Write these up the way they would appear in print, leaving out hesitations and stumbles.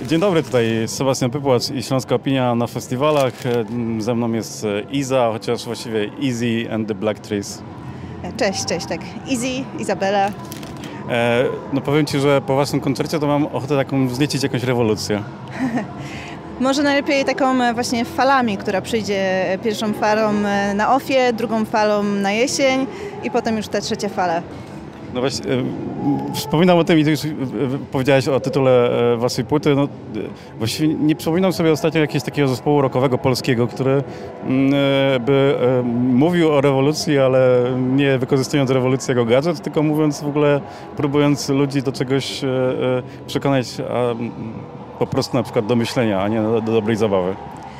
Dzień dobry, tutaj Sebastian Pypłacz i Śląska Opinia na festiwalach. Ze mną jest Iza, chociaż właściwie Easy and the Black Trees. Cześć, tak. Easy, Izabela. No powiem Ci, że po waszym koncercie to mam ochotę taką wzniecić jakąś rewolucję. Może najlepiej taką właśnie falami, która przyjdzie pierwszą falą na OFIE, drugą falą na jesień i potem już ta trzecia fala. No właśnie, wspominam o tym i Ty już powiedziałeś o tytule waszej płyty. No, właściwie nie przypominam sobie ostatnio jakiegoś takiego zespołu rockowego polskiego, który by mówił o rewolucji, ale nie wykorzystując rewolucji jako gadżet, tylko mówiąc w ogóle, próbując ludzi do czegoś przekonać, a po prostu na przykład do myślenia, a nie do dobrej zabawy.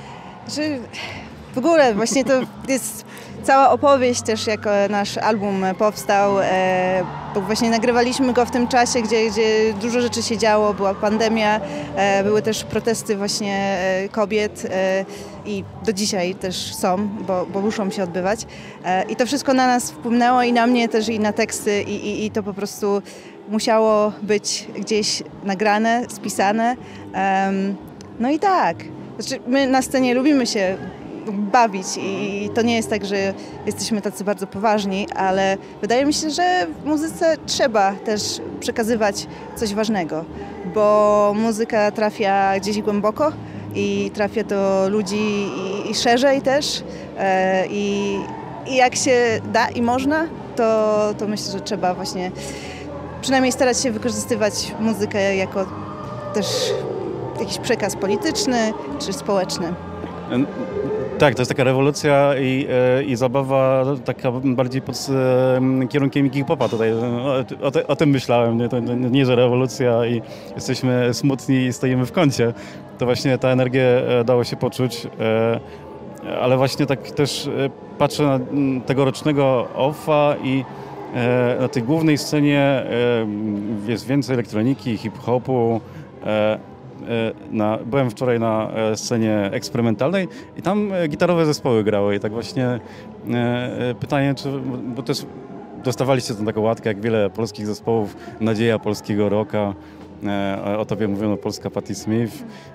W ogóle właśnie to jest cała opowieść też, jak nasz album powstał, bo właśnie nagrywaliśmy go w tym czasie, gdzie dużo rzeczy się działo, była pandemia, były też protesty właśnie kobiet i do dzisiaj też są, bo muszą się odbywać. I to wszystko na nas wpłynęło i na mnie też i na teksty i to po prostu musiało być gdzieś nagrane, spisane. No i tak, znaczy my na scenie lubimy się bawić i to nie jest tak, że jesteśmy tacy bardzo poważni, ale wydaje mi się, że w muzyce trzeba też przekazywać coś ważnego, bo muzyka trafia gdzieś głęboko i trafia do ludzi i szerzej też i jak się da i można, to myślę, że trzeba właśnie przynajmniej starać się wykorzystywać muzykę jako też jakiś przekaz polityczny czy społeczny. Tak, to jest taka rewolucja i zabawa taka bardziej pod kierunkiem hip-hopa tutaj. O tym myślałem, nie? To nie, że rewolucja i jesteśmy smutni i stoimy w kącie. To właśnie ta energię dało się poczuć, ale właśnie tak też patrzę na tegorocznego OFFA i na tej głównej scenie jest więcej elektroniki, hip-hopu. Byłem wczoraj na scenie eksperymentalnej i tam gitarowe zespoły grały i tak właśnie pytanie, bo też dostawaliście tę taką łatkę, jak wiele polskich zespołów, nadzieja polskiego rocka, o tobie mówiono polska Patti Smith.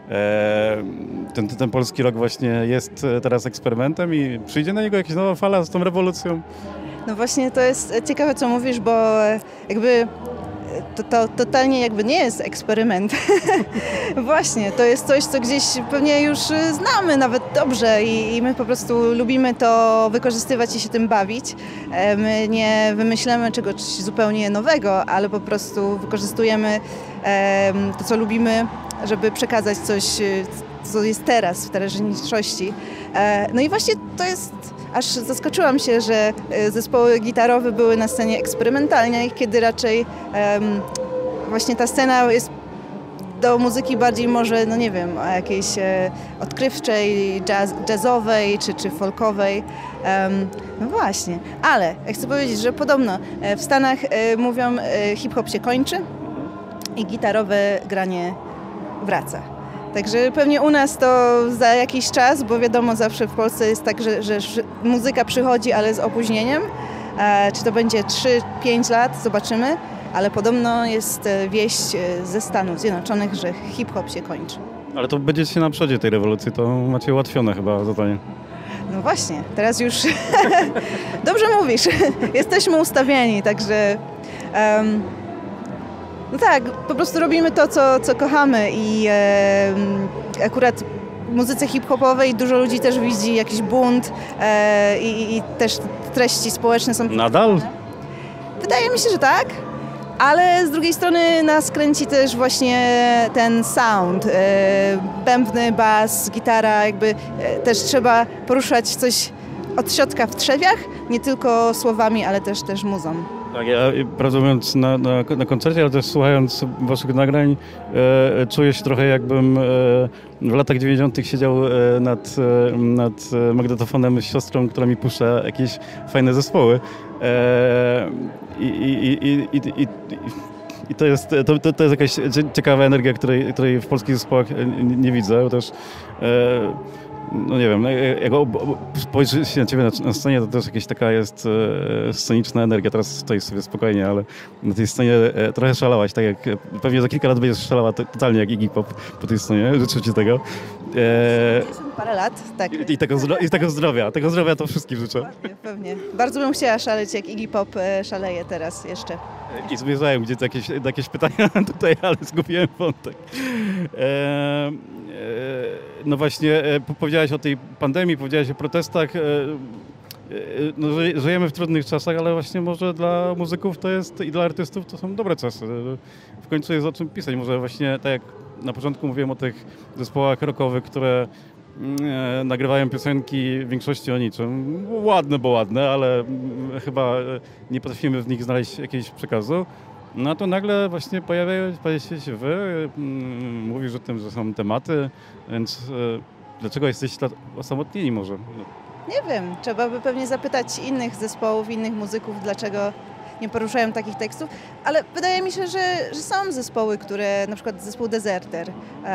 Ten polski rock właśnie jest teraz eksperymentem i przyjdzie na niego jakaś nowa fala z tą rewolucją? No właśnie to jest ciekawe, co mówisz, bo jakby to totalnie jakby nie jest eksperyment. Właśnie, to jest coś, co gdzieś pewnie już znamy nawet dobrze i my po prostu lubimy to wykorzystywać i się tym bawić. My nie wymyślamy czegoś zupełnie nowego, ale po prostu wykorzystujemy to, co lubimy, żeby przekazać coś, co jest teraz w teraźniejszości. No i właśnie to jest... Aż zaskoczyłam się, że zespoły gitarowe były na scenie eksperymentalnej, kiedy raczej właśnie ta scena jest do muzyki bardziej może, no nie wiem, jakiejś odkrywczej, jazzowej czy folkowej. No właśnie, ale ja chcę powiedzieć, że podobno w Stanach mówią hip-hop się kończy i gitarowe granie wraca. Także pewnie u nas to za jakiś czas, bo wiadomo, zawsze w Polsce jest tak, że muzyka przychodzi, ale z opóźnieniem. Czy to będzie 3-5 lat, zobaczymy, ale podobno jest wieść ze Stanów Zjednoczonych, że hip-hop się kończy. Ale to będziecie na przodzie tej rewolucji, to macie ułatwione chyba zadanie. No właśnie, teraz już dobrze mówisz, jesteśmy ustawieni, także... No tak, po prostu robimy to, co kochamy i akurat w muzyce hip-hopowej dużo ludzi też widzi jakiś bunt i też treści społeczne są... Nadal? Wydaje mi się, że tak, ale z drugiej strony nas kręci też właśnie ten sound, bębny, bas, gitara, jakby też trzeba poruszać coś od środka w trzewiach, nie tylko słowami, ale też muzą. Tak, ja prawdę mówiąc na koncercie, ale też słuchając waszych nagrań, czuję się trochę jakbym w latach 90. siedział nad magnetofonem z siostrą, która mi puszcza jakieś fajne zespoły. I to jest jakaś ciekawa energia, której w polskich zespołach nie widzę. Też no nie wiem, jak spojrzy się na ciebie na scenie, to też jakaś taka jest sceniczna energia. Teraz stoisz sobie spokojnie, ale na tej scenie trochę szalałaś, tak jak pewnie za kilka lat będziesz szalała totalnie jak Iggy Pop po tej scenie. Życzę ci tego. 50 parę lat, tak. I tego zdrowia to wszystkim życzę. Pewnie. Bardzo bym chciała szaleć, jak Iggy Pop szaleje teraz jeszcze. I zmierzałem gdzieś jakieś pytania tutaj, ale zgubiłem wątek. No właśnie, powiedziałaś o tej pandemii, powiedziałaś o protestach. No, żyjemy w trudnych czasach, ale właśnie może dla muzyków to jest i dla artystów to są dobre czasy. W końcu jest o czym pisać. Może właśnie tak jak na początku mówiłem o tych zespołach rockowych, które nagrywają piosenki w większości o niczym. Ładne, bo ładne, ale chyba nie potrafimy w nich znaleźć jakiegoś przekazu. No to nagle właśnie pojawiacie się wy, mówisz o tym, że są tematy, więc dlaczego jesteście osamotnieni może? Nie wiem, trzeba by pewnie zapytać innych zespołów, innych muzyków, dlaczego nie poruszają takich tekstów, ale wydaje mi się, że są zespoły, które, na przykład zespół Deserter,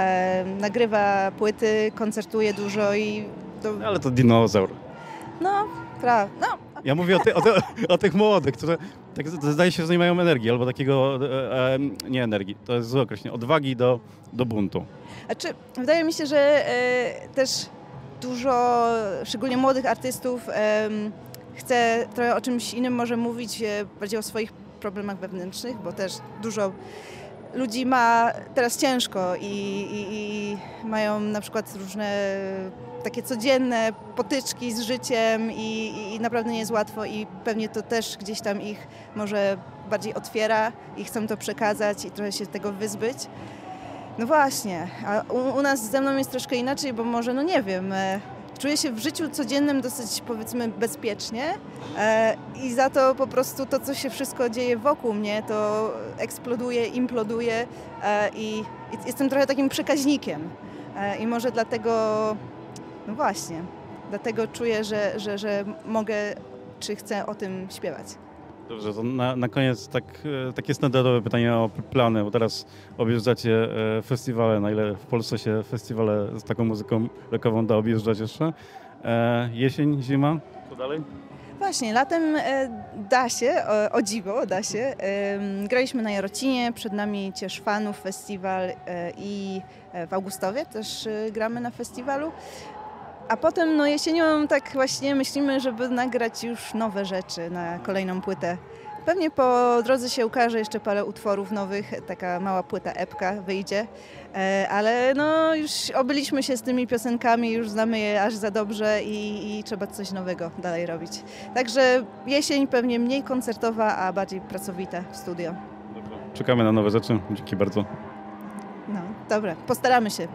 nagrywa płyty, koncertuje dużo i to... Ale to dinozaur. No, prawda. No. Ja mówię o tych młodych, które tak, zdaje się, że nie mają energii, albo takiego, nie energii, to jest złe określenie, odwagi do buntu. Znaczy, wydaje mi się, że też dużo, szczególnie młodych artystów, chce trochę o czymś innym może mówić, bardziej o swoich problemach wewnętrznych, bo też dużo ludzi ma teraz ciężko i mają na przykład różne takie codzienne potyczki z życiem i naprawdę nie jest łatwo i pewnie to też gdzieś tam ich może bardziej otwiera i chcą to przekazać i trochę się tego wyzbyć. No właśnie, a u nas ze mną jest troszkę inaczej, bo może, no nie wiem, czuję się w życiu codziennym dosyć, powiedzmy, bezpiecznie i za to po prostu to, co się wszystko dzieje wokół mnie, to eksploduje, imploduje i jestem trochę takim przekaźnikiem i może dlatego, no właśnie, dlatego czuję, że mogę, czy chcę o tym śpiewać. Dobrze, to na koniec takie standardowe pytanie o plany, bo teraz objeżdżacie festiwale, na ile w Polsce się festiwale z taką muzyką rockową da objeżdżać jeszcze? Jesień, zima, co dalej? Właśnie, latem da się, o dziwo da się. Graliśmy na Jarocinie, przed nami Ciesz Fanów festiwal i w Augustowie też gramy na festiwalu. A potem no jesienią tak właśnie myślimy, żeby nagrać już nowe rzeczy na kolejną płytę. Pewnie po drodze się ukaże jeszcze parę utworów nowych, taka mała płyta epka wyjdzie, ale no już obyliśmy się z tymi piosenkami, już znamy je aż za dobrze i trzeba coś nowego dalej robić. Także jesień pewnie mniej koncertowa, a bardziej pracowita w studio. Dobra. Czekamy na nowe rzeczy. Dzięki bardzo. No, dobra, postaramy się.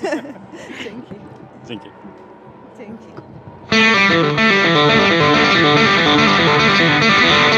Dzięki. Dzięki. Dzięki.